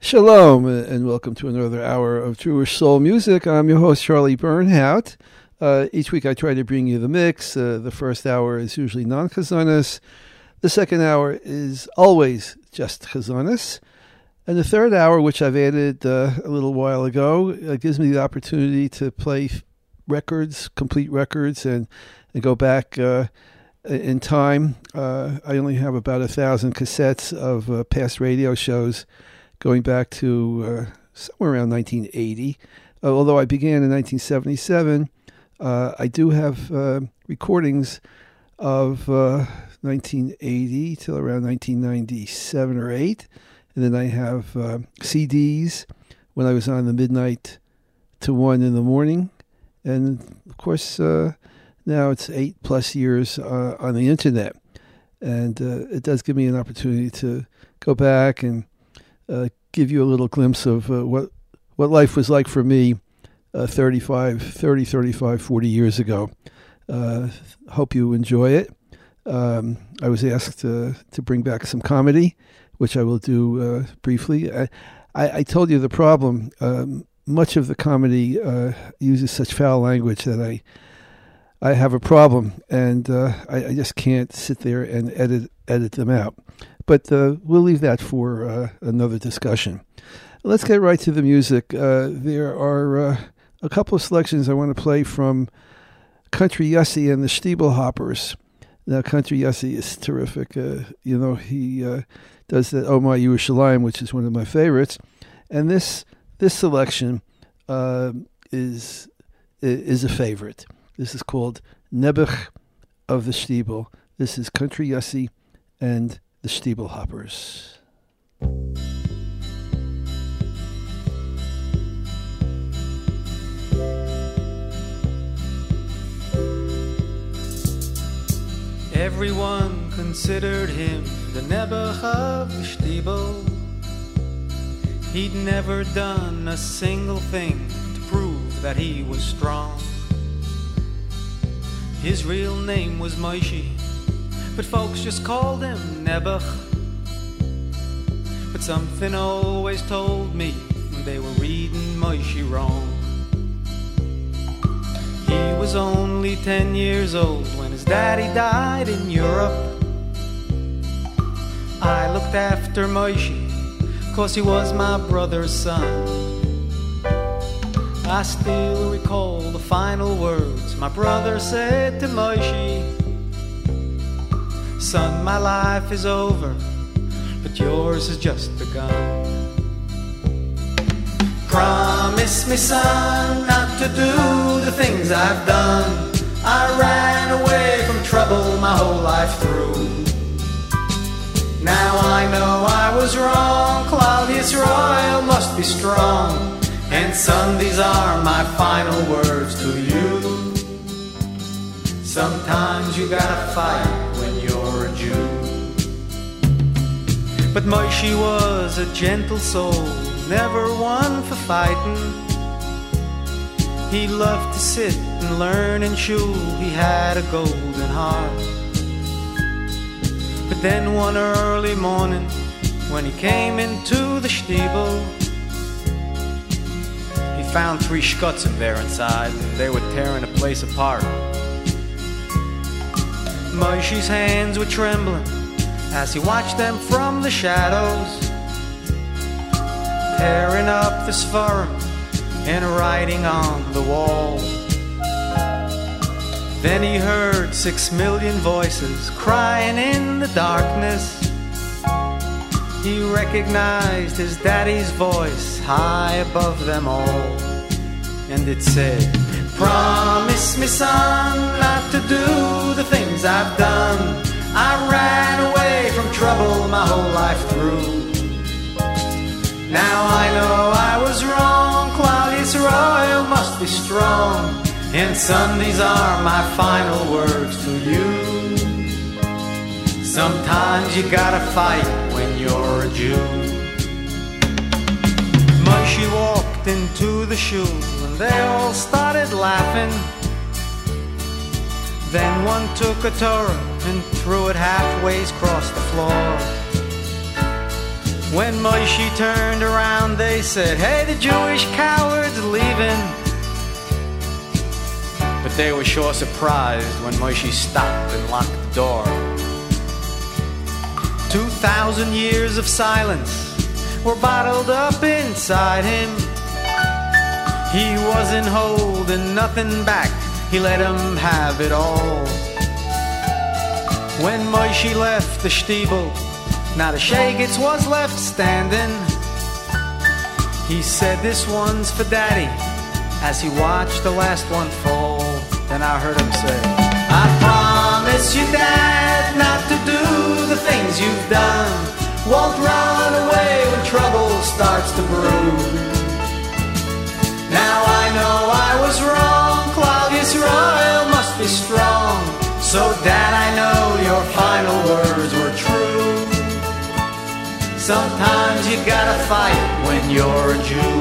Shalom, and welcome to another hour of Jewish Soul Music. I'm your host, Charlie Bernhout. Each week I try to bring you the mix. The first hour is usually non-chazonis. The second hour is always just chazonis. And the third hour, which I've added a little while ago, gives me the opportunity to play records, complete records, and go back in time. I only have about 1,000 cassettes of past radio shows going back to somewhere around 1980. Although I began in 1977, I do have recordings of 1980 till around 1997 or 8. And then I have CDs when I was on the midnight to 1 in the morning. And, of course, now it's 8+ years on the internet. And it does give me an opportunity to go back and give you a little glimpse of what life was like for me 40 years ago. Hope you enjoy it. I was asked to bring back some comedy, which I will do briefly. I told you the problem. Much of the comedy uses such foul language that I have a problem, and I just can't sit there and edit them out. But we'll leave that for another discussion. Let's get right to the music. There are a couple of selections I want to play from Country Yossi and the Stiebelhoppers. Now, Country Yossi is terrific. He does that Oh My Yerushalayim, which is one of my favorites. And this selection is a favorite. This is called Nebuch of the Stiebel. This is Country Yossi and the Stiebelhoppers. Everyone considered him the Nebuch of the Stiebel. He'd never done a single thing to prove that he was strong. His real name was Moshe, but folks just called him Nebuch. But something always told me they were reading Moshe wrong. He was only 10 years old when his daddy died in Europe. I looked after Moshe, 'cause he was my brother's son. I still recall the final words my brother said to Moshe. Son, my life is over, but yours has just begun. Promise me, son, not to do the things I've done. I ran away from trouble my whole life through. Now I know I was wrong. Klal Yisrael must be strong. And son, these are my final words to you. Sometimes you gotta fight when you're a Jew. But Moshe was a gentle soul, never one for fighting. He loved to sit and learn in shul. He had a golden heart. But then one early morning, when he came into the Stiebel, he found 3 shkutzim there inside, and they were tearing the place apart. Moshe's hands were trembling as he watched them from the shadows, tearing up the Sfarim and writing on the wall. Then he heard 6 million voices crying in the darkness. He recognized his daddy's voice high above them all. And it said, promise me, son, not to do the things I've done. I ran away from trouble my whole life through. Now I know I was wrong. Klal Yisrael must be strong. And son, these are my final words to you. Sometimes you gotta fight when you're a Jew. Moshe walked into the shul and they all started laughing. Then one took a Torah and threw it halfway across the floor. When Moshe turned around, they said, "Hey, the Jewish coward's leaving." But they were sure surprised when Moshe stopped and locked the door. 2,000 years of silence were bottled up inside him. He wasn't holding nothing back, he let him have it all. When Moshe left the shtibel, not a shegitz was left standing. He said, "This one's for Daddy," as he watched the last one fall. Then I heard him say, "I promise you, Dad, not to do the things you've done. Won't run away when trouble starts to brew. Now I know I was wrong, Klal Yisrael must be strong. So Dad, I know your final words were true. Sometimes you gotta fight when you're a Jew."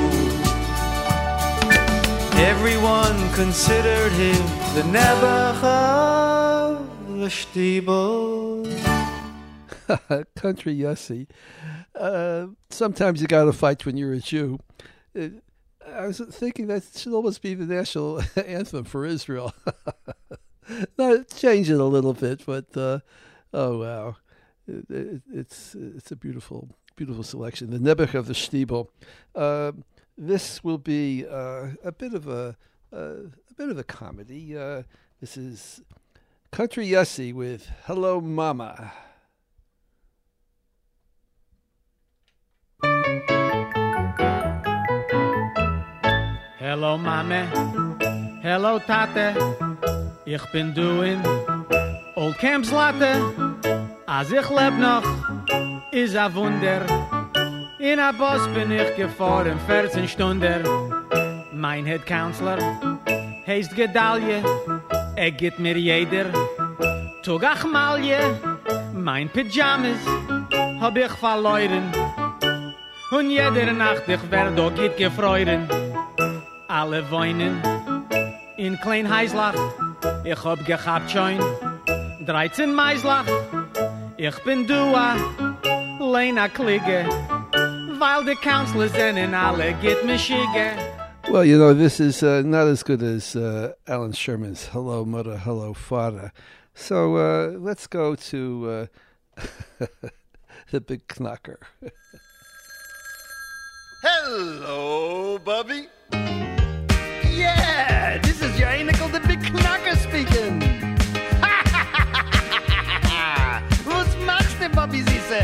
Everyone considered him the Nebuch of the Shtibel. Country Yossi. Sometimes you gotta fight when you're a Jew. I was thinking that should almost be the national anthem for Israel. No, change it a little bit, but oh wow, it's a beautiful selection. The Nebuch of the Shtibel. This will be a bit of a comedy. This is Country Yossi with "Hello Mama." Hello Mama, hello Tate, ich bin du in Old Camps Latte. Als ich leb noch, is a Wunder. In a Bus bin ich gefahren 14 Stunden. Mein Head Counselor heißt Gedalje, gibt mir jeder Tug Achmalje. Mein Pyjamas hab ich verloren. Und jede Nacht ich werd auch geht gefreuden. Alle weinen in Klein Heislach. Ich hab gehabt schon 13 Meislach. Ich bin Dua, Lena Klige, weil die Counselors sind alle get me shige. Well, you know, this is not as good as Alan Sherman's "Hello Mother, Hello Father." So let's go to the Big Knocker. Hello, Bubby. Yeah, this is your Enikel, the Big Knocker speaking. Was machst du, Bobby Süße?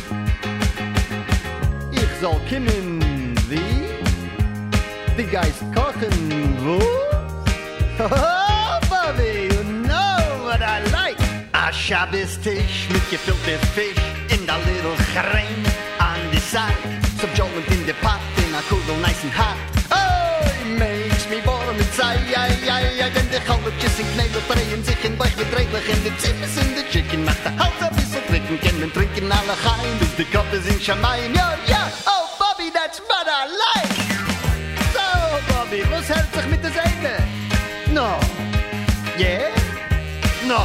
Ich soll kommen, wie? Die Geist kochen, wo? Oh, Bobby, you know what I like. A Shabbos-Tisch mit gefüllter Fisch in der little Charein on the side. Some joint in the pot in a kugel nice and hot. Oh, it makes me warm inside. Wenn die Chalutjes in Knädel drehen sich in Bauch mit Redlich in die Zimmers in die Chicken macht der Hals ein bisschen trinken, können trinken alle Chaim, bis die Koppe sind Schamayim. Ja, oh Bobby, that's what I like. So, Bobby, was hält sich mit der Seite? No. Yeah? No.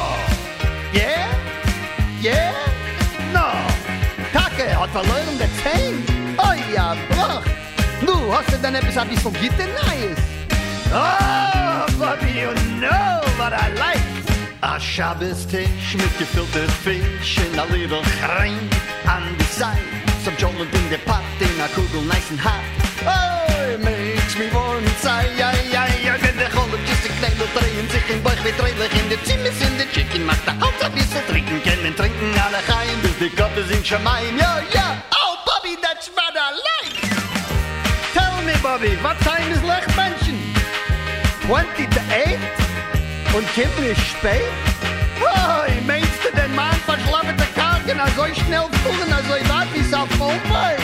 Yeah? No. Kacke, hat verloren der Zehn. Oh ja, Bruch. Du, hast du denn etwas ein bisschen Gitter Neues? Oh, Bobby, you know what I like. A Shabbos-Tisch mit gefüllter Fisch in a little Charein on the side. Some joint in the pot in a kugel nice and hot. Oh, it makes me warm inside. Wenn der Chalutjes in Knädel drehen sich in Bauch mit Redlich in die Zimmers in die Chicken macht der Hals ein bisschen trinken, können trinken alle Chaim, bis die Koppe sind Schamayim. Ja, oh, Bobby, that's what I like. Tell me, Bobby, what time is left mention? 20 to 8? Und kommt nicht spät? Oh, meinst du den Mann verschlafen der Karten, so schnell fuhren, so weit wie es auf Vollbein?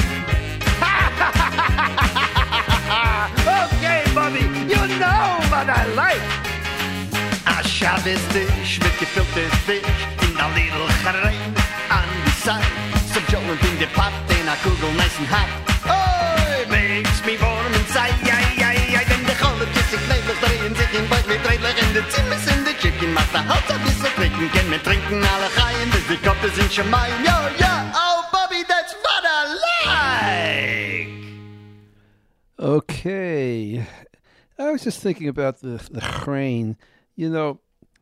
Okay, Bobby, you know what I like. A Shabbos-Tisch mit gefüllter Fisch in a little Charein on the side. Some joint in the pot in a kugel nice and hot. Oh, it makes me warm inside. Wenn die Chalutjes in Knädel drehen sich in Bauch mit Redlich in die Zimmers in die Chicken macht der Hals ein bisschen trinken, können wir trinken alle Chaim, bis die Koppe sind Schamayim. Ja, oh Bobby, that's what I like. Okay. I was just thinking about the crane. You know,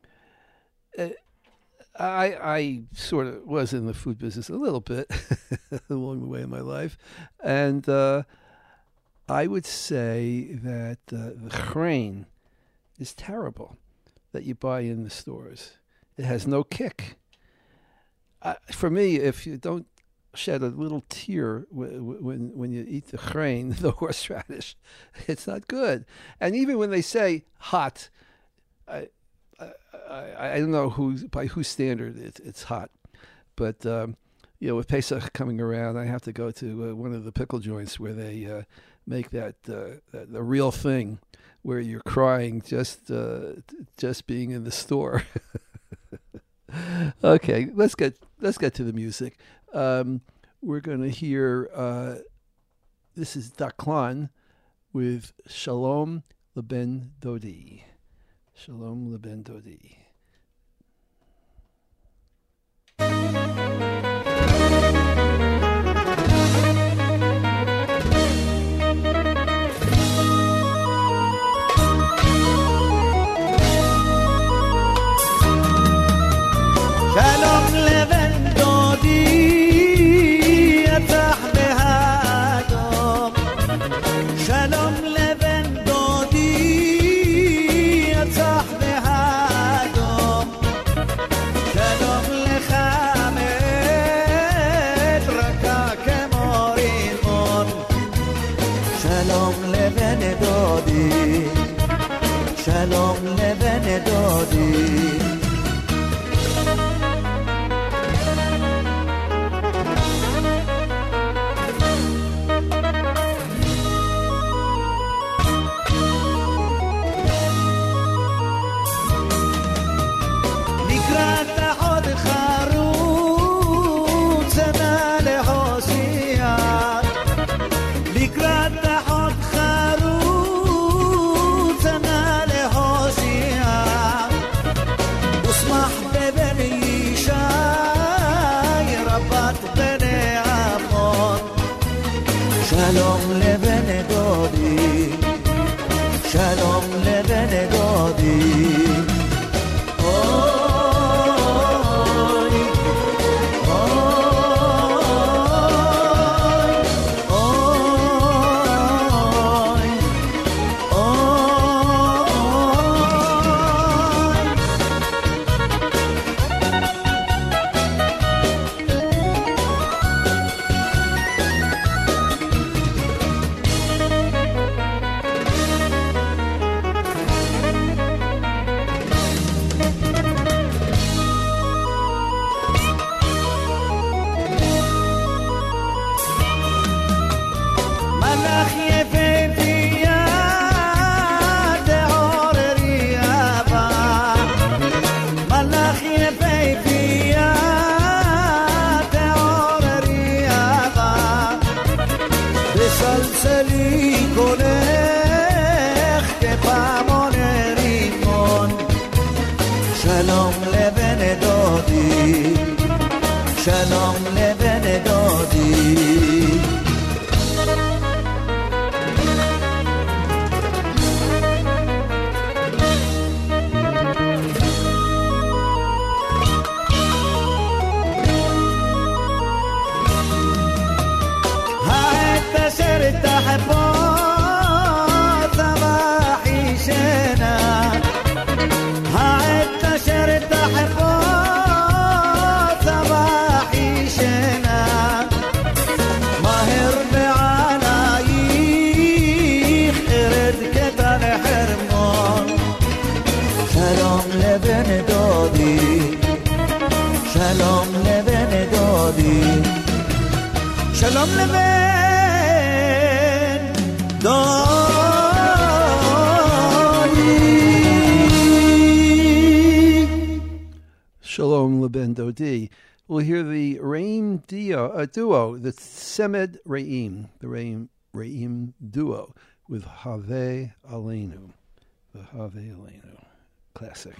I sort of was in the food business a little bit along the way in my life. And I would say that the crane is terrible that you buy in the stores. It has no kick. For me, if you don't shed a little tear when you eat the crane, the horseradish, it's not good. And even when they say hot, I don't know by whose standard it's hot, but with Pesach coming around, I have to go to one of the pickle joints where they make that the real thing, where you're crying just being in the store. Okay, let's get to the music. We're going to hear, this is Daklan with Shalom Leben Dodi. Shalom Leben Dodi. Shalom Leben Dodi. שלום לבן דודי, הצח והאדום, שלום לך מת רכה כמו רימון, שלום לבן דודי, שלום לבן דודי. שלום לבן דודי, שלום לבן דודי. אוי, אוי, שלום לבן דודי. העת אשר תחפור צבחי שינה, העת אשר תחפור לבן דודי, שלום לבן דודי, שלום לבן דודי. Shalom Leben Dodi. We'll hear the Re'im duo, the Tzemed Re'im, the Re'im duo with Haveh Aleinu, the Haveh Aleinu. Classic.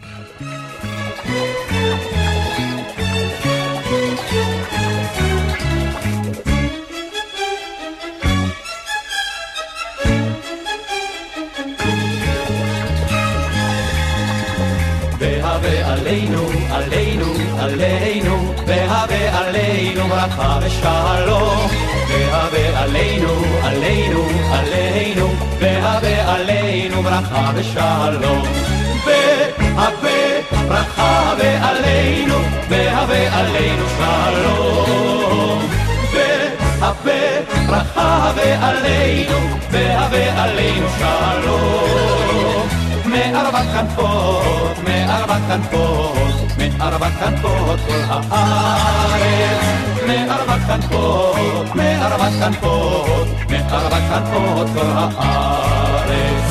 עלינו, עלינו, והווה עלינו ברכה ושלום. והווה עלינו, עלינו, עלינו, והווה עלינו ברכה ושלום. והווה ברכה ועלינו, והווה עלינו שלום. והווה ברכה ועלינו, והווה עלינו שלום. מארבע כנפות, מארבע כנפות, מארבע כנפות כל הארץ. מארבע כנפות, מארבע כנפות, מארבע כנפות כל הארץ.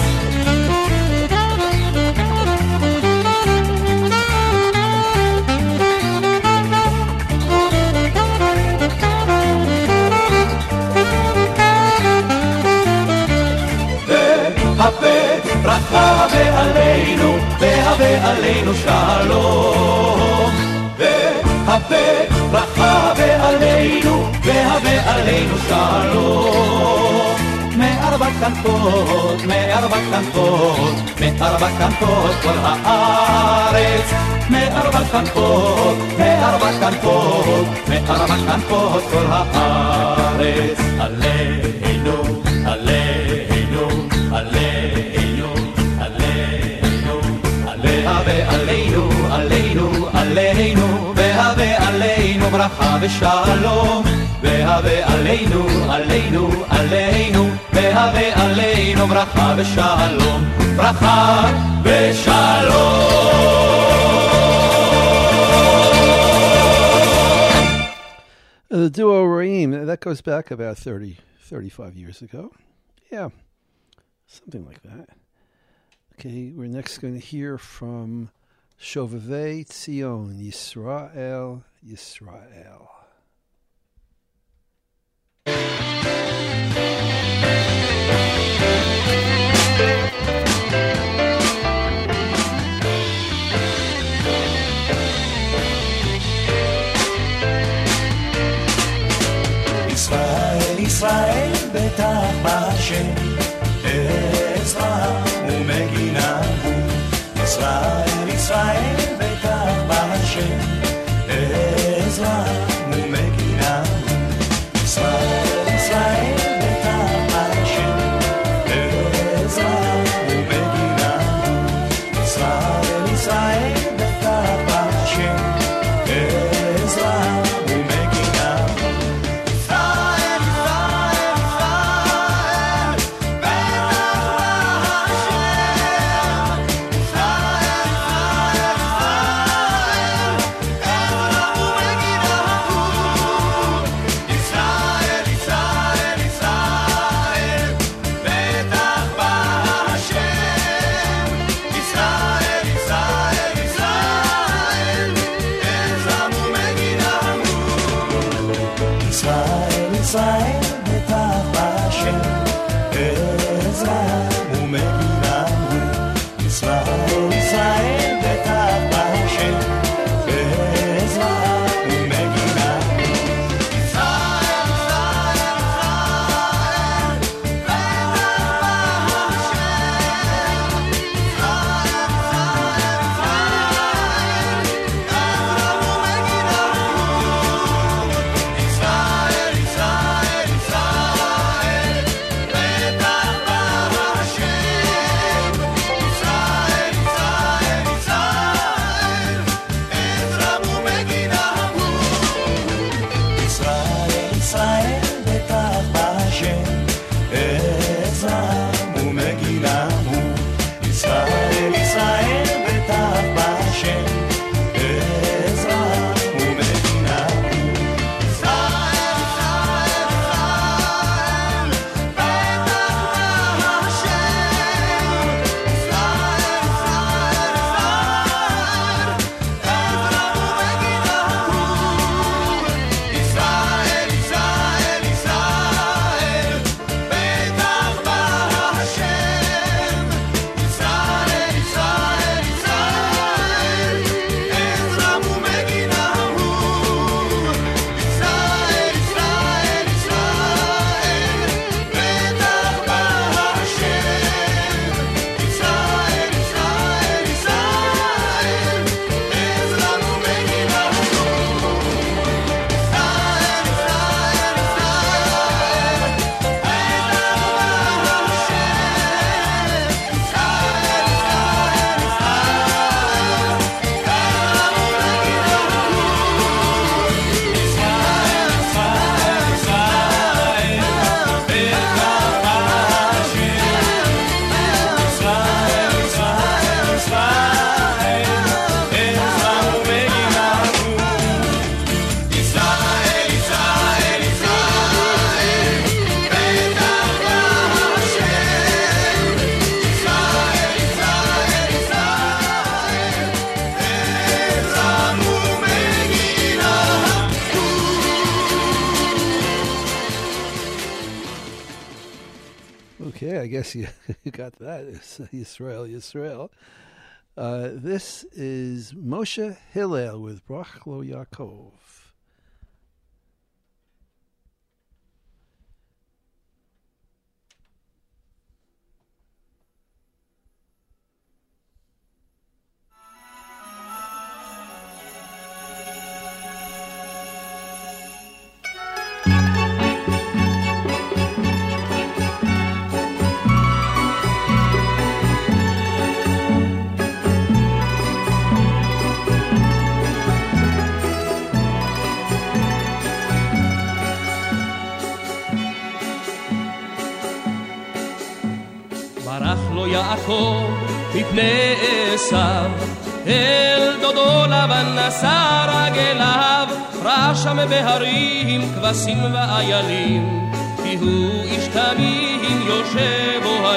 ברכה ועלינו, והווה עלינו שלום. והווה ברכה ועלינו, והווה עלינו שלום. מארבע כנפות, מארבע כנפות, מארבע כנפות כל הארץ. מארבע כנפות, מארבע כנפות, מארבע כנפות כל הארץ. עלינו, עלינו, עלינו, עלינו, והווה עלינו, עלינו, עלינו, והווה עלינו ברכה ושלום. והווה עלינו, עלינו, עלינו, והווה עלינו ברכה ושלום. ברכה ושלום. The duo Raim, that goes back about 35 years ago. Yeah, something like that. Okay, we're next going to hear from Shovavei Tzion, Yisrael, Yisrael. ישראל, ישראל, בטח בהשם, עזרא ומגינה. ישראל, ישראל, בטח בהשם, עזרא ומגינה. ישראל, ישראל, בטח בהשם, עזרא ומגינה. ישראל, ישראל, בטח בהשם, עזרא ומגינה. ישראל, Okay, I guess you got that. It's Yisrael. This is Moshe Hillel with Brach Lo Yaakov. יעקב מפני עשיו אל דודו לבן נשא רגליו ראה שם בהרים כבשים ואיילים כי הוא איש תמים יושב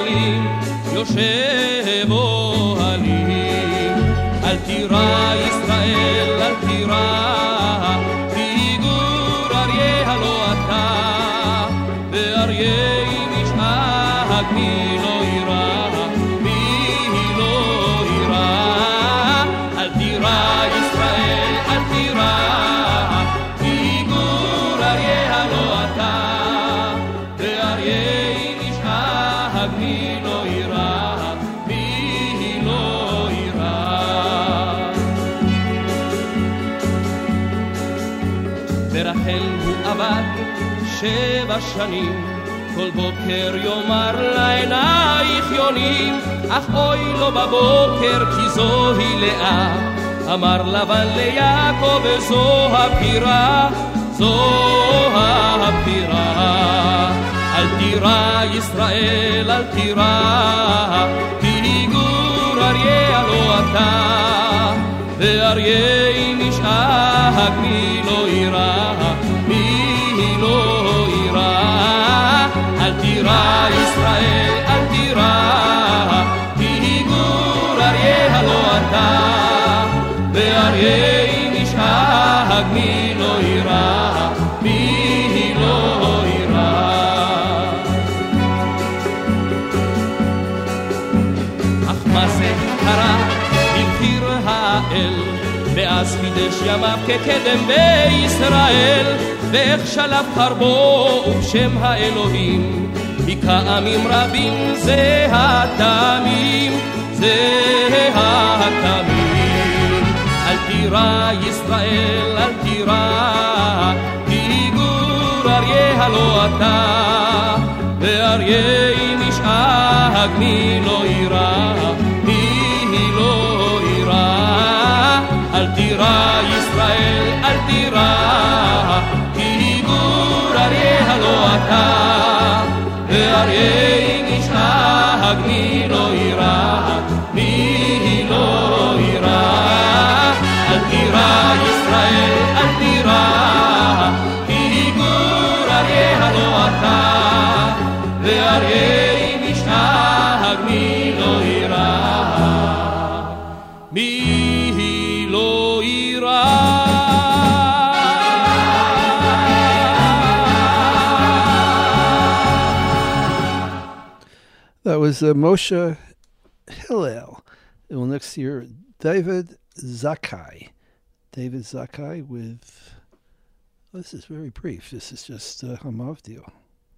אוהלים אל תירא ישראל אל תירא כי גור אריה הלא אתה ואריה משאג מי לא ירא שבע שנים כל בוקר יאמר לעינייך יונים אך אוי לו בבוקר כי זוהי לאה אמר לבן ליעקב זו הפטירה אל תירא ישראל אל תירא כי גור אריה לא אתה ואריה נשאג מי לא ירא אל תירא ישראל אל תירא כי גור אריה הלא אתה ואריה נשאג מי לא ירא אך מה זה קרה הבהיר האל ואז חידש ימיו כקדם בישראל ואיך שלף חרבו ובשם האלוהים כעמים רבים זה התמים אל תירא ישראל אל תירא כי גור אריה הלא אתה ואריה נשאג מי לא ירא אל תירא ישראל אל תירא כי גור אריה הלא אתה ואריה נשאג מי לא ירא אל תירא ישראל אל תירא כי גור אריה הלא אתה ואריה נשאג מי לא ירא That was Moshe Hillel. And we'll next hear David Zakai. David Zakai with, this is very brief. This is just Hamavdil.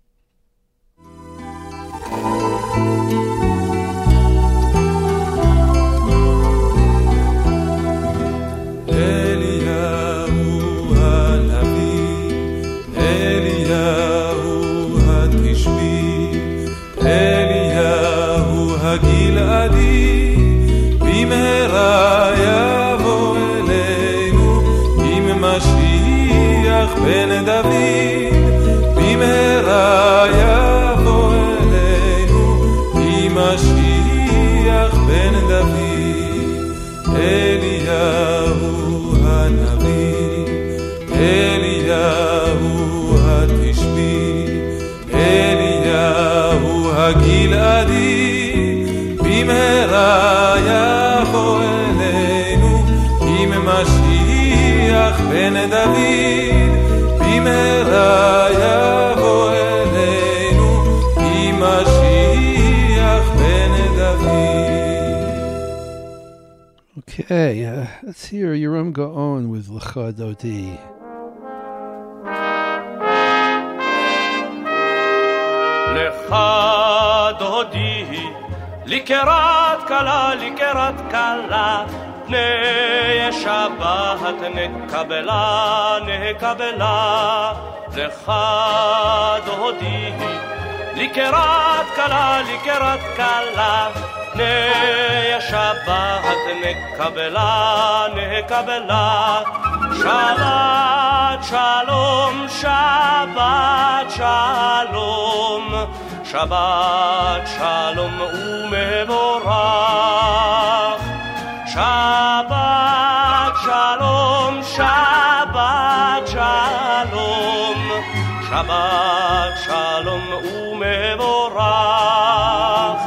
הגלעדי במהרה יבוא אלינו עם משיח בן דוד במהרה יבוא אלינו עם משיח בן דוד אליהו הנביא אליהו התשבי אליהו הגלעדי במהרה יבוא אלינו עם משיח בן דוד במהרה יבוא אלינו עם משיח Okay, let's hear Yoram Gaon with Lecha Dodi. Lecha Dodi, לקראת קלה, לקראת קלה, פני שבת נקבלה, נקבלה. lecha dodi, לקראת קלה, לקראת קלה, פני שבת נקבלה, נקבלה. שבת שלום, שבת שלום, שבת שלום ומבורך. שבת שלום, שבת שלום, שבת שלום ומבורך.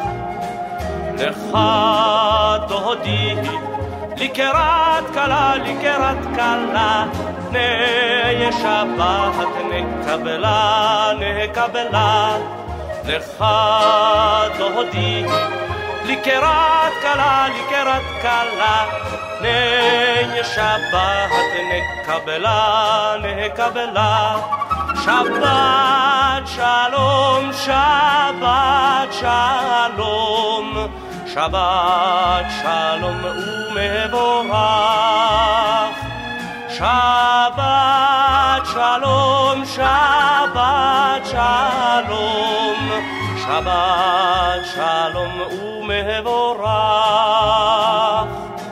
lecha dodi, לקראת קלה, לקראת קלה, פני שבת נקבלה, נקבלה. lecha dodi, לקראת קלה, לקראת קלה, פני שבת נקבלה, נקבלה. שבת שלום, שבת שלום, שבת שלום ומבורך. שבת שלום, שבת שלום, שבת שלום ומבורך.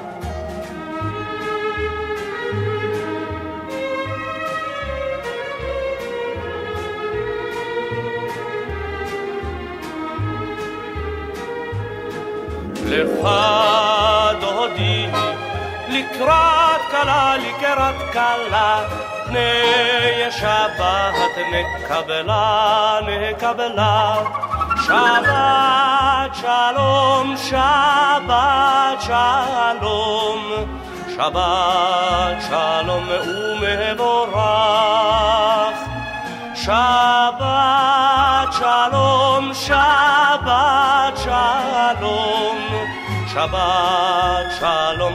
lecha dodi, לקראת קלה, לקראת קלה, פני שבת נקבלה, נקבלה. שבת שלום, שבת שלום, שבת שלום ומבורך. שבת שלום, שבת שלום, שבת שלום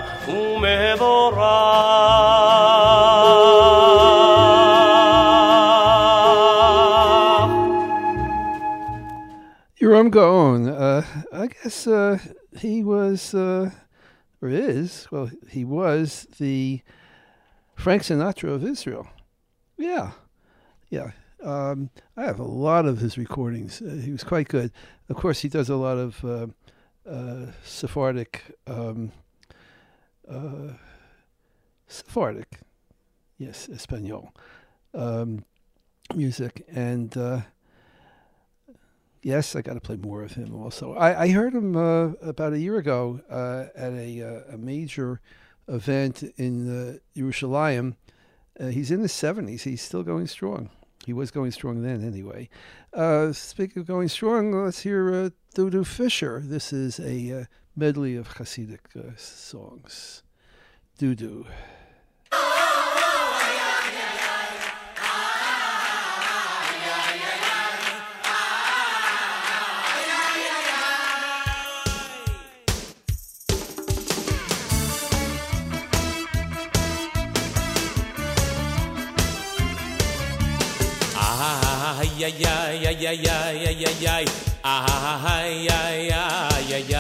ומבורך. Yoram Gaon, I guess he was, or is, well, he was the Frank Sinatra of Israel. Yeah. I have a lot of his recordings. He was quite good. Of course, he does a lot of Sephardic, yes, Espanol music, and yes, I got to play more of him also. I heard him about a year ago at a major event in Yerushalayim. He's in his 70s. He's still going strong. He was going strong then anyway. Speaking of going strong, let's hear Dudu Fisher. This is a medley of Hasidic songs. Dudu. Ay ay ay ay ay ay ay ay ay ay ay ay ay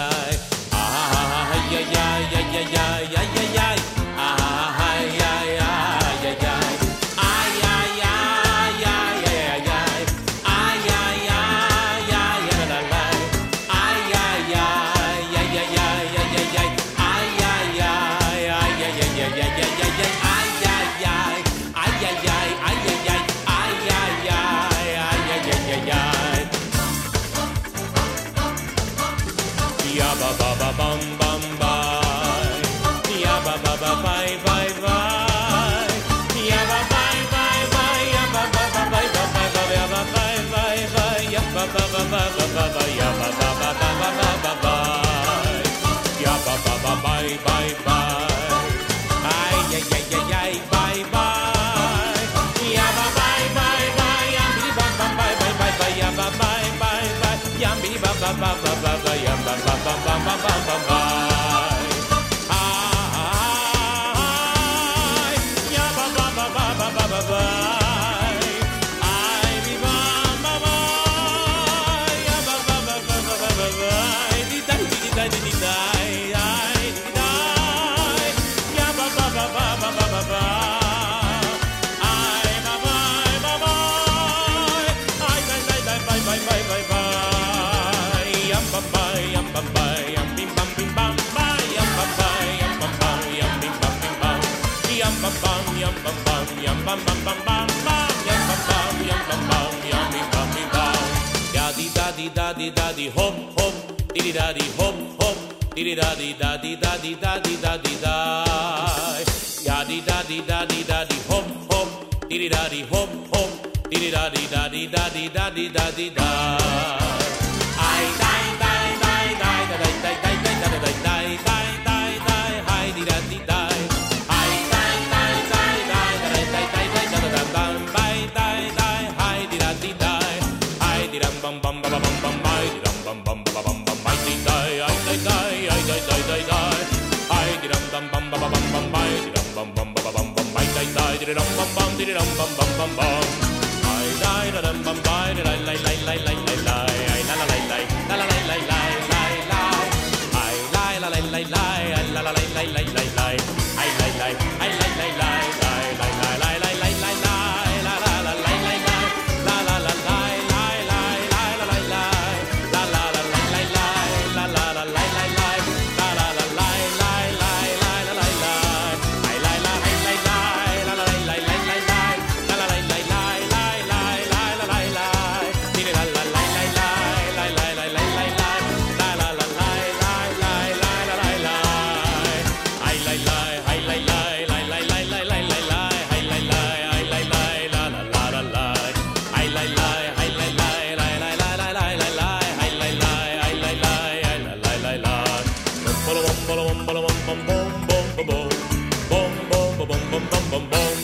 daddy daddy hop hop diddy daddy hop hop diddy daddy daddy daddy daddy daddy die yaddy daddy daddy daddy hop hop diddy daddy hop hop diddy daddy daddy daddy daddy daddy die I die die die die die die die die die die die die die hi diddy daddy die I die die die die die die die die die die bye die die hi diddy daddy die I did bum bum bum bum bum I did bum bum bum bum bum I did die I die die I die die die die I did bum bum bum bum bum I did bum bum bum bum bum I die die did bum bum bum did bum bum bum bum I die da bum bye did I lie lie lie lie lie lie I la la lie lie la la lie lie lie lie lie I lie la lie lie lie I la la lie lie lie lie lie I lie lie I lie lie lie lie lie lie lie lie lie lie lie la la la lie lie lie la la la lie lie lie lie la lie lie la la la lie lie lie la la la lie lie lie la la la lie lie lie lie la lie lie I lie lie I lie lie la la lie lie lie lie lie la la lie lie lie lie lie lie la lie lie did la la lie lie lie lie lie lie lie lie lie la la la lie lie lie lie la lie lie I lie lie I lie lie lie lie lie lie lie lie lie I lie lie I lie lie la la la la lie I lie lie I lie lie lie lie lie lie lie lie lie I lie lie I lie lie I lie lie lie bum bum bum bum bum bum bum bum bum bum bum bum bum bum bum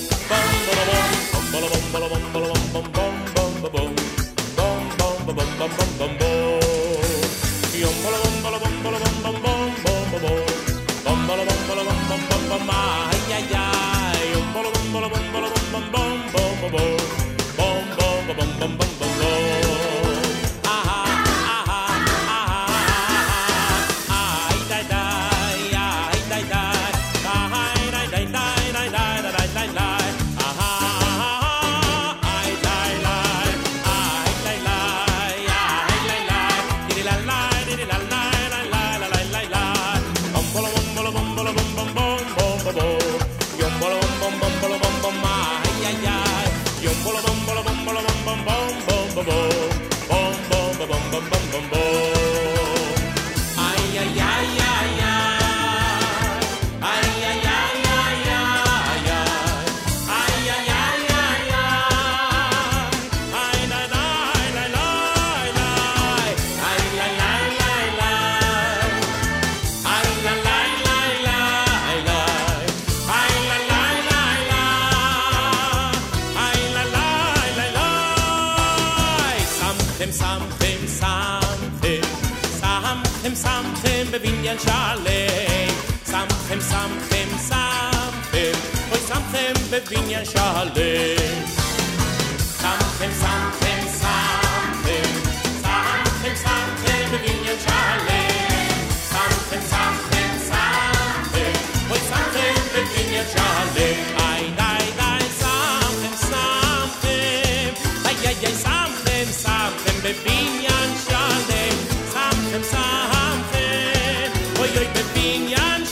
בבניין שלם שמחם שמחם שמחם אוי שמחם בבניין שלם שמחם שמחם שמחם שמחם שמחם בבניין שלם שמחם שמחם שמחם אוי שמחם בבניין שלם איי די די שמחם שמחם איי איי איי שמחם שמחם בבניין שלם שמחם שמחם Oy oy bebinyan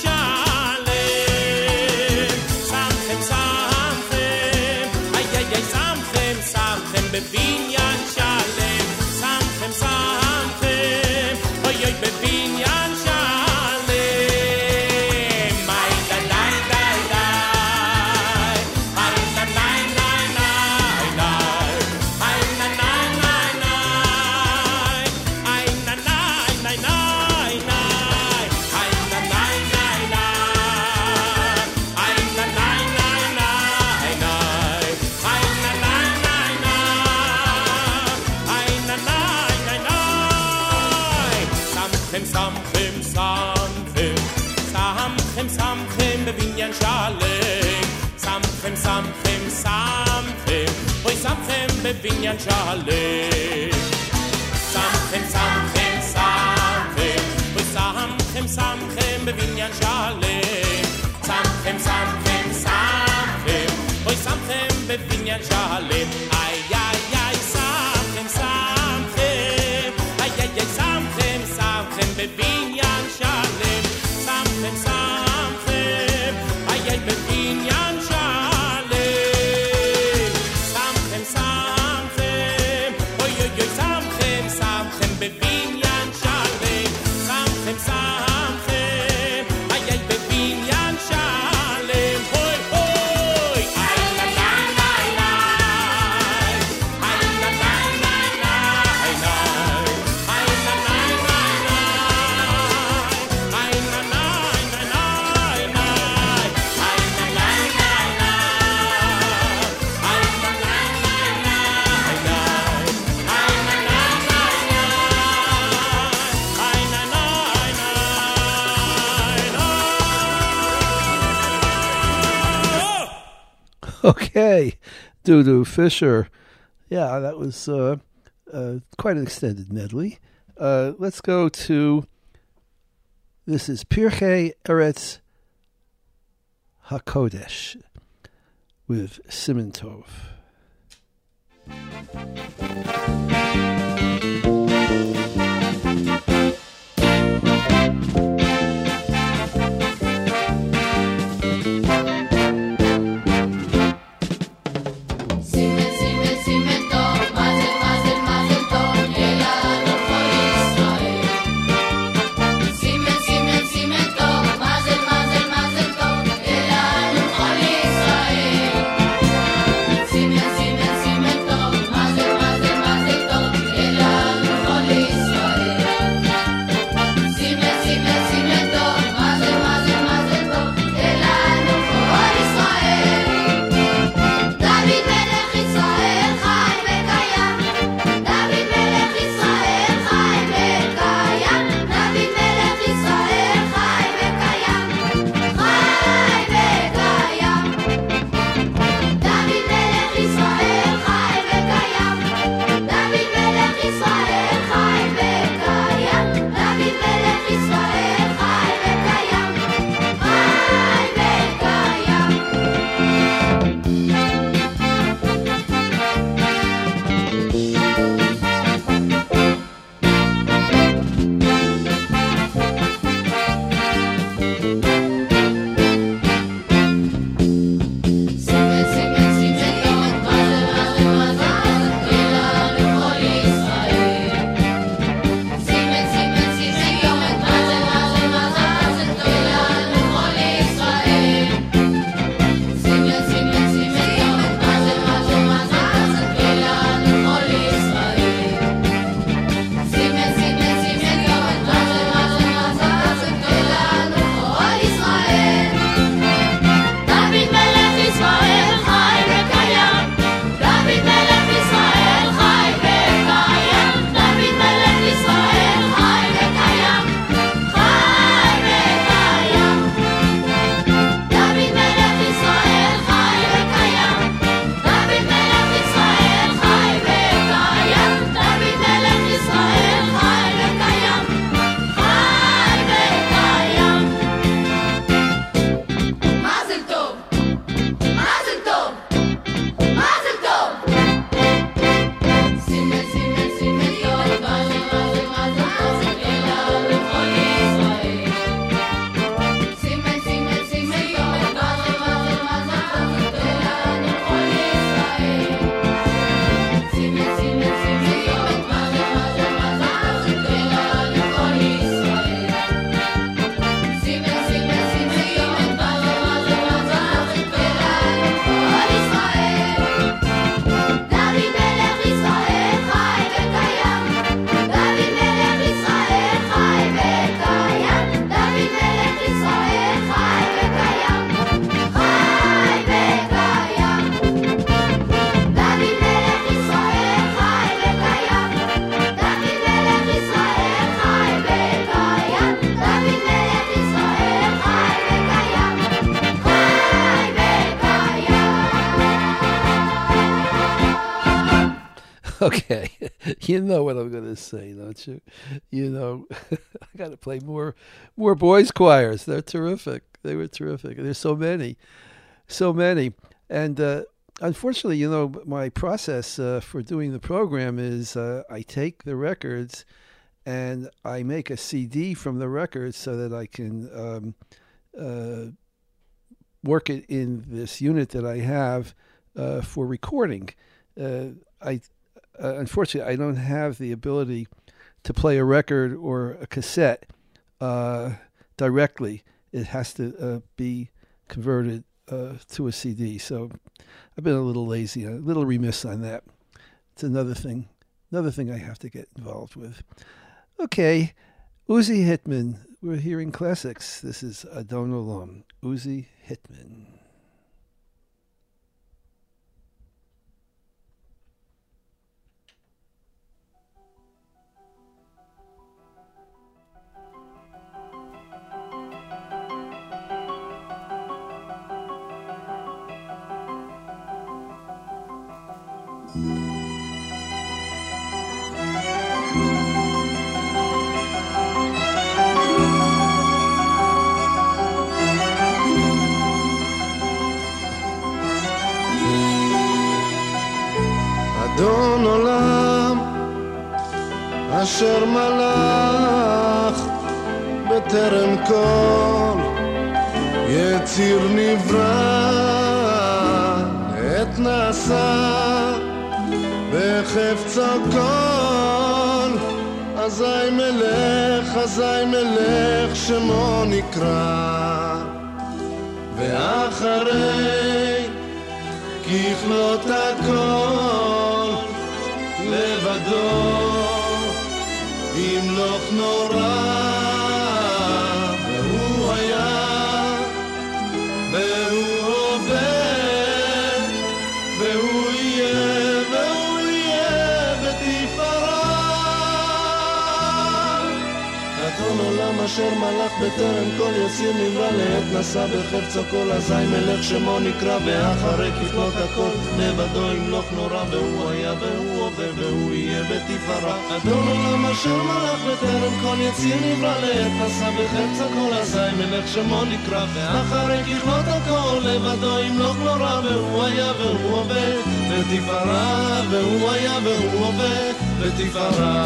shalem samchem samchem ay ay ay samchem samchem bebinyan shalem samchem samchem oy oy bebinyan shalem ay da dai dai dai ay na nai nai nai nai ay na nai nai nai ay na nai nai nai Samchem samchem samchem samchem bebinyan shalem samchem samchem samchem oy samchem bebinyan shalem samchem samchem samchem oy samchem samchem bebinyan shalem samchem samchem samchem oy samchem bebinyan shalem ay ay ay samchem samchem ay ay ay samchem samchem bebinyan shalem samchem samchem ay ay bebinyan shalem samchem samchem oy oy oy Okay, Dudu Fisher. Yeah, that was quite an extended medley. Let's go to, this is Pirkei Eretz HaKodesh with Siman Tov. Okay, you know what I'm going to say, don't you? You know, I got to play more boys' choirs. They're terrific. They were terrific. There's so many. And unfortunately, you know, my process for doing the program is I take the records and I make a CD from the records so that I can work it in this unit that I have for recording. Unfortunately, I don't have the ability to play a record or a cassette directly. It has to be converted to a CD. So I've been a little lazy, a little remiss on that. It's another thing I have to get involved with. Okay, Uzi Hitman. We're hearing classics. This is Adon Olam. Uzi Hitman. אשר מלך בטרם כל יציר נברא, עת נעשה בחפצו כל, אזי מלך שמו נקרא. ואחרי ככלות הכל לבדו ימלוך נורא, והוא היה והוא הווה והוא יהיה בתפארה. אדון עולם אשר מלך בטרם כל יציר נברא, לעת נשא בחפצו כל, אזי מלך שמו נקרא. ואחרי ככלות הכל לבדו ימלוך נורא, והוא היה והוא הווה והוא יהיה בתפארה. אדון עולם אשר מלך בטרם כל יציר נברא, לעת נשא בחפצו כל, אזי מלך שמו נקרא. ואחרי ככלות הכל לבדו ימלוך נורא, והוא היה והוא הווה בתפארה, והוא היה והוא הווה בתפארה.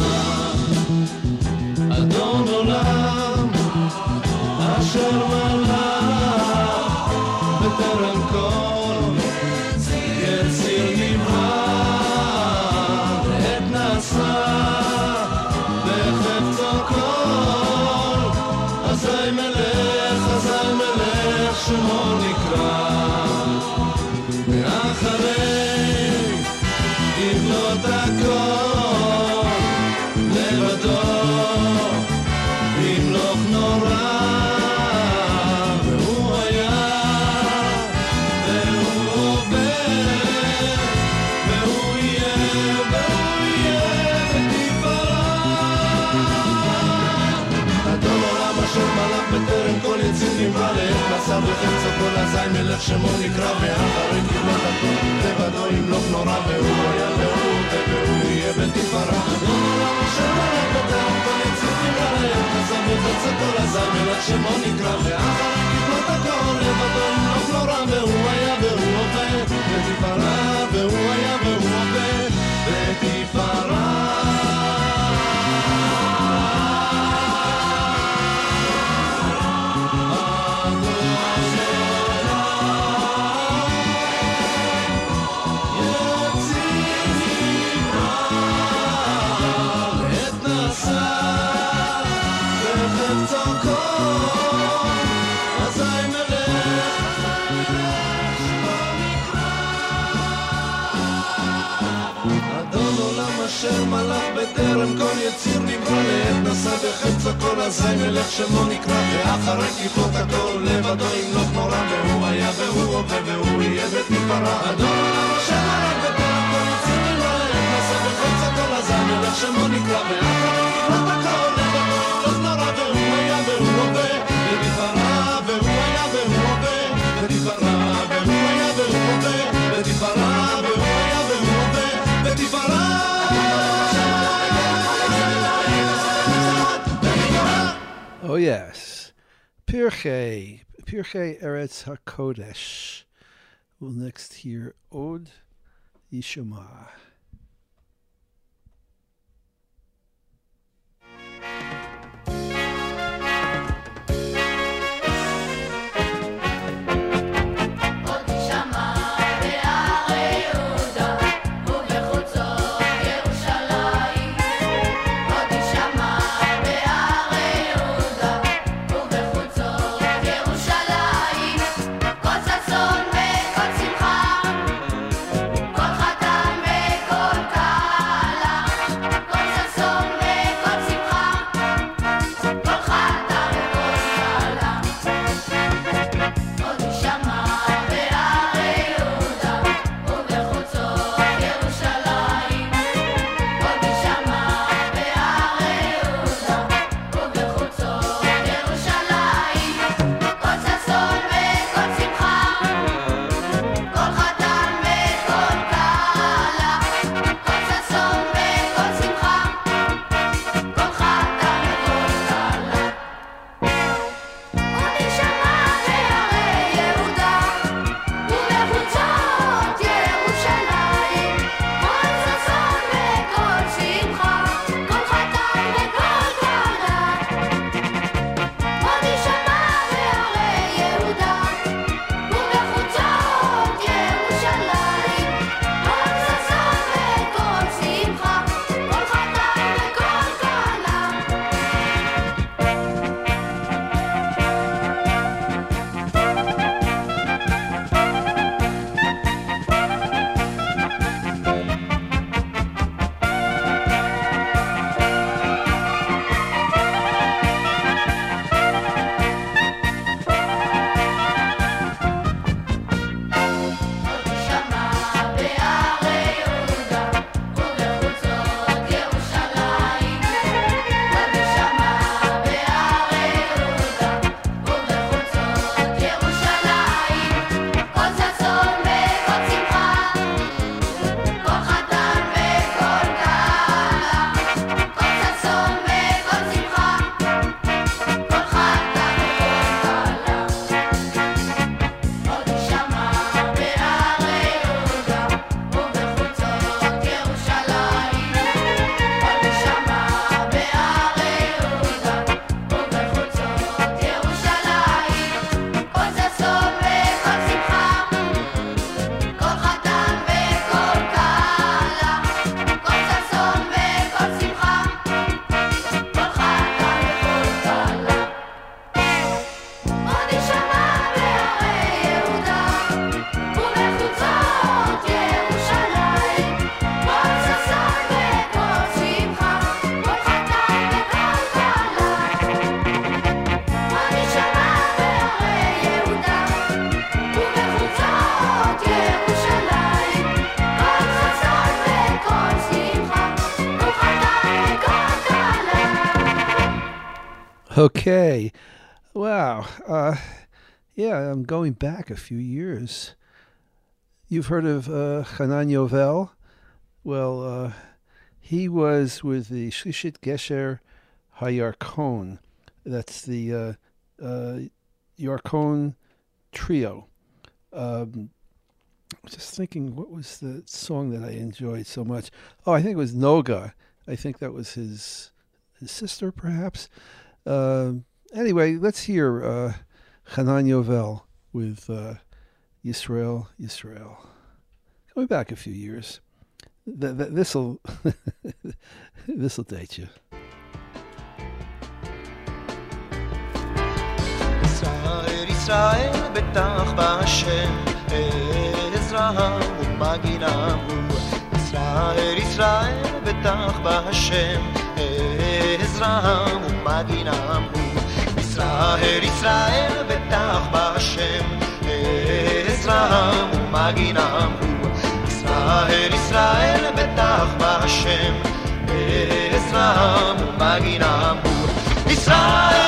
אדון עולם אשר מלך בטרם כל יציר נברא, לעת נעשה בחפצו כל, אזי מלך שמו נקרא. ואחרי ככלות הכל לבדו ימלוך נורא, והוא היה והוא הווה והוא יהיה בתפארה. אדון עולם אשר מלך בטרם כל יציר נברא, לעת נשא בחפצו כל, אזי מלך שמו נקרא. ואחרי ככלות הכל לבדו ימלוך נורא, והוא היה והוא הווה והוא יהיה בתפארה. אדון עולם אשר מלך בטרם כל יציר נברא, לעת נשא בחפצו כל, אזי מלך שמו נקרא. ואחרי ככלות הכל לבדו ימלוך נורא, והוא היה והוא הווה בתפארה, והוא היה והוא הווה בתפארה. אשר מלך בטרם כל יציר נברא, לעת נשא בחפצו כל, אזי מלך שמו נקרא. ואחרי ככלות הכל לבדו ימלוך נורא, והוא היה והוא הווה והוא יהיה בתפארה. אדון עולם אשר מלך בטרם כל יציר נברא, לעת נשא בחפצו כל, אזי מלך שמו נקרא. ואחרי ככלות הכל לבדו ימלוך נורא, והוא היה והוא הווה בתפארה, והוא היה והוא הווה בתפארה, והוא היה והוא הווה בתפארה, והוא היה והוא הווה בתפארה. Oh yes, Pirchei Eretz HaKodesh. We'll next hear Od Yishama. כל חתן Okay. Wow. Yeah, I'm going back a few years. You've heard of Hanan Yovel? Well, he was with the Shlishit Gesher HaYarkon. That's the Yarkon trio. Just thinking, what was the song that I enjoyed so much? Oh, I think it was Noga. I think that was his sister, perhaps. Anyway, let's hear Hanan Yovel with Yisrael. Going back a few years. This'll date you. Israel betach b'Hashem Ezra u'maginam hu Israel betach b'Hashem Ezra u'maginam hu Israel betach b'Hashem Ezra u'maginam hu Israel betach b'Hashem Ezra u'maginam hu Israel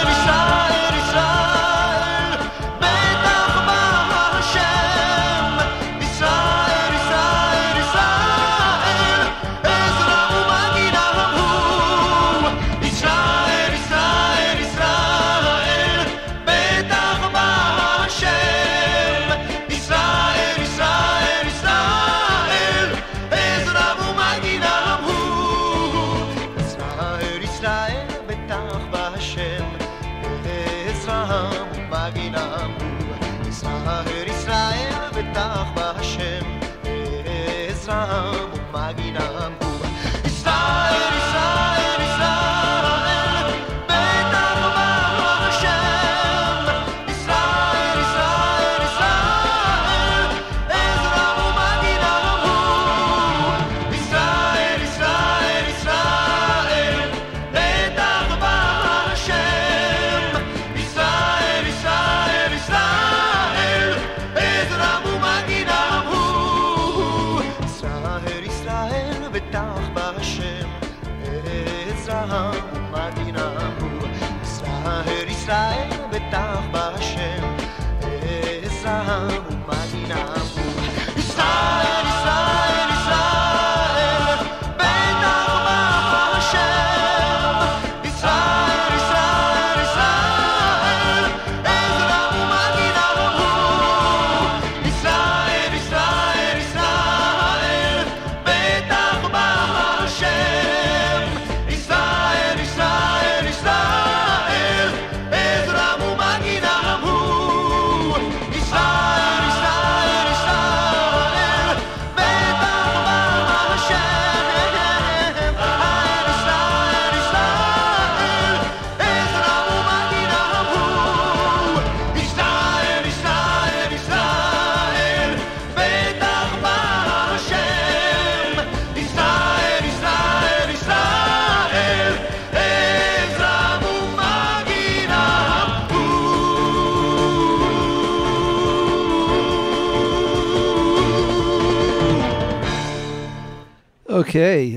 Okay,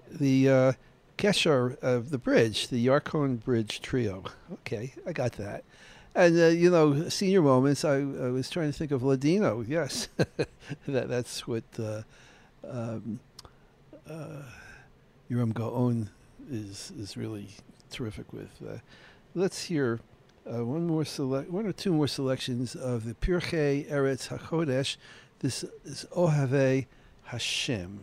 the Kesher of the bridge, the Yarkon Bridge Trio. Okay, I got that. And, senior moments, I was trying to think of Ladino. Yes, that's what Yoram Gaon is really terrific with. Let's hear one or two more selections of the Pirchei Eretz HaKodesh. This is Ohave Hashem.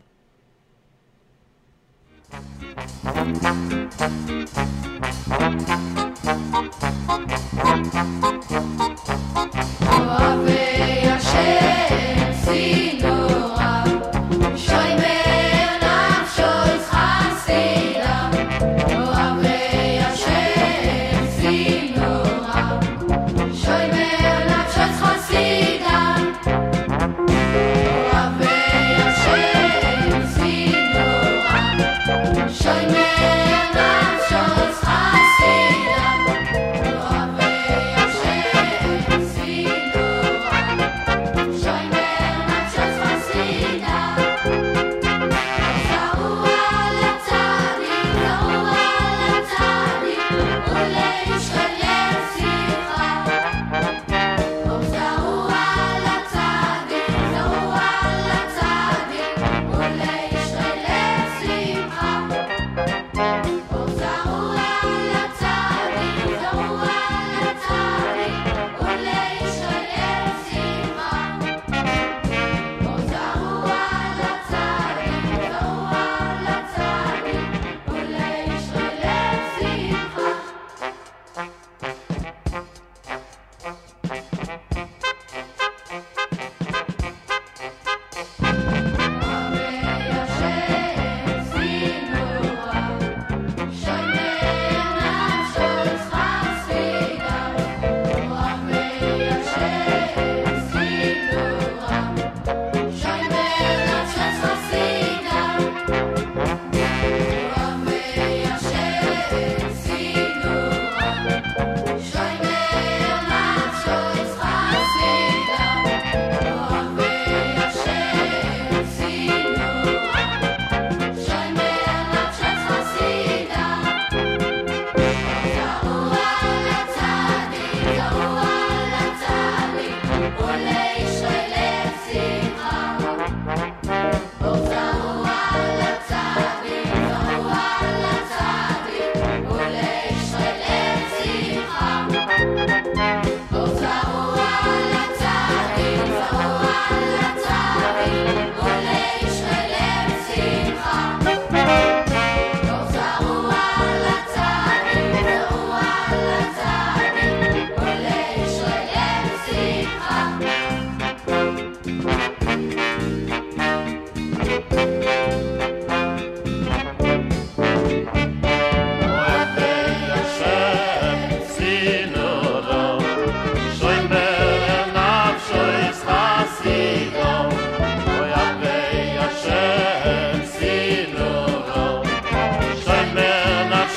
Ohave Hashem Tzidora Shomer Nafsho Chasida Ohave Hashem Tzidora Shomer Nafsho Chasida Ohave Hashem Tzidora Shomer Nafsho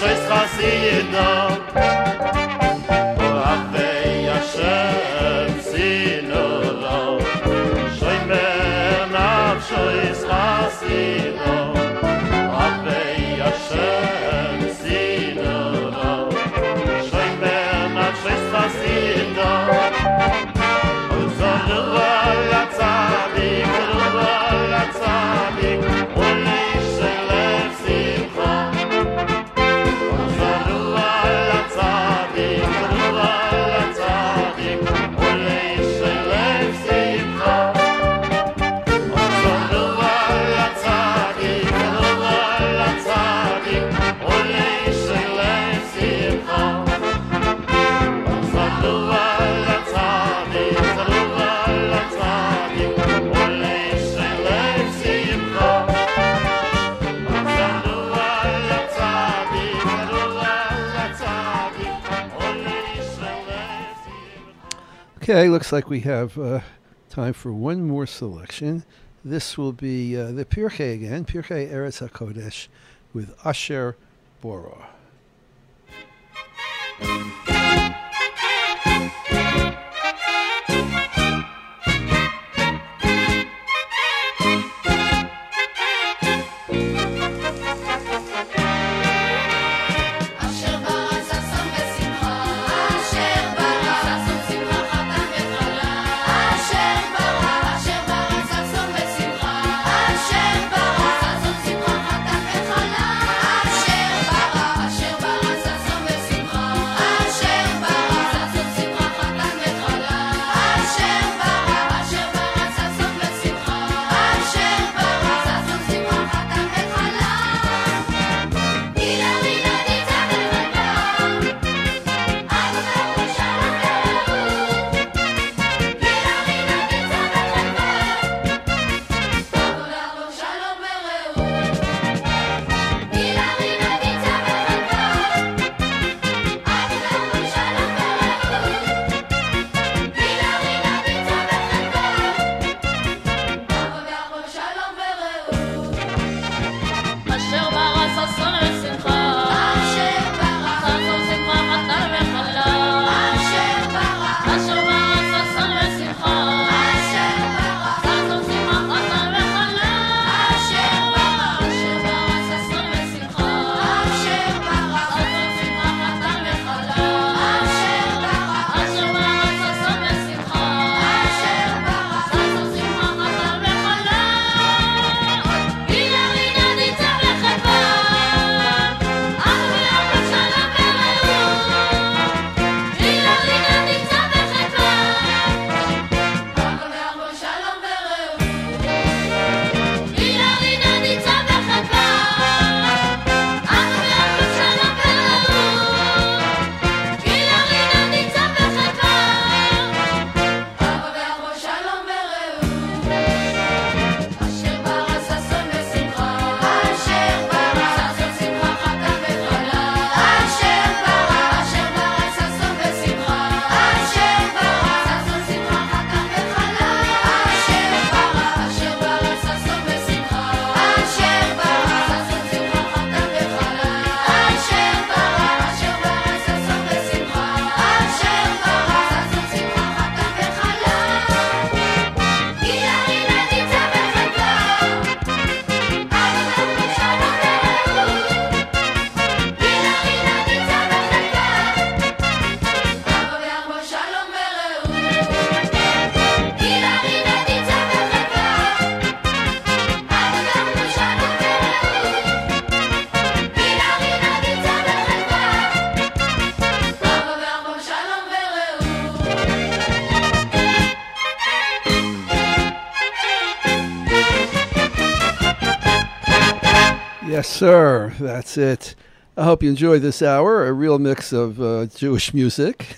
נפשוס חסידו אוהבי השם צינו לו שוימר נפשוס חסידו אוהבי השם צינו לו שוימר נפשוס חסידו וזולו על הצדיק על הצדיק ולאיש שלב שמחה וזולו על הצדיק ולאיש שלב שמחה וזולו על הצדיק ולאיש שלב שמחה וזולו על הצדיק Okay, looks like we have time for one more selection. This will be the Pirkei again, Pirkei Eretz HaKodesh with Asher Bora. Yes, sir. That's it. I hope you enjoyed this hour, a real mix of Jewish music.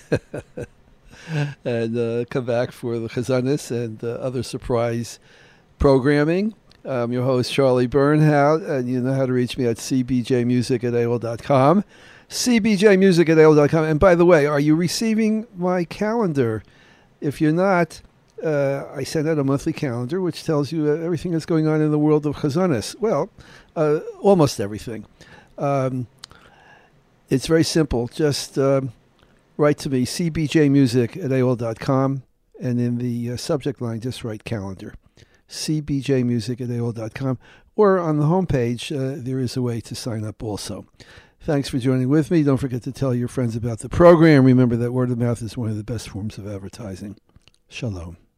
And come back for the Chazanis and other surprise programming. I'm your host, Charlie Bernhout, and you know how to reach me at cbjmusic@aol.com. cbjmusic@aol.com. And by the way, are you receiving my calendar? If you're not, I send out a monthly calendar which tells you everything that's going on in the world of Chazanis. Well, almost everything. It's very simple. Just write to me, cbjmusic@aol.com, and in the subject line, just write calendar, cbjmusic@aol.com, or on the homepage, there is a way to sign up also. Thanks for joining with me. Don't forget to tell your friends about the program. Remember that word of mouth is one of the best forms of advertising. Shalom.